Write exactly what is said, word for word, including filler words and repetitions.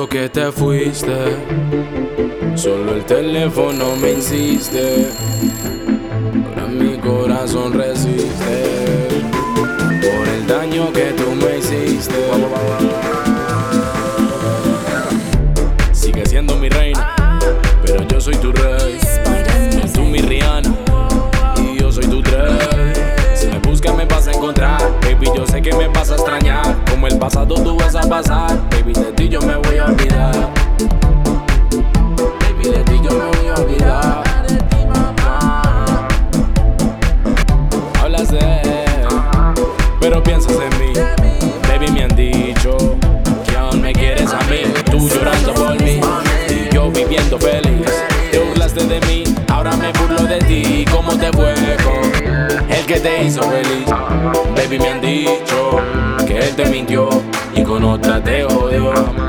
tanto que te fuiste, solo el teléfono me insiste. Ahora mi corazón resiste por el daño que tú me hiciste. Sigue siendo mi reina, pero yo soy tu rey. Tú mi Rihanna y yo soy tu Drake. Si me buscas me vas a encontrar, baby, yo sé que me vas a extrañar. Como el pasado tú vas a pasar, baby, de ti yo me voy a olvidar. Baby, de ti yo me voy a olvidar. Hablas de él, pero piensas en mí. Baby, me han dicho que aún me quieres a mí. Tú llorando por mí y yo viviendo feliz. Te burlaste de mí, ahora me burlo de ti. ¿Cómo te fue con el que te hizo feliz? Baby, me han dicho que él te mintió y con otra te odió.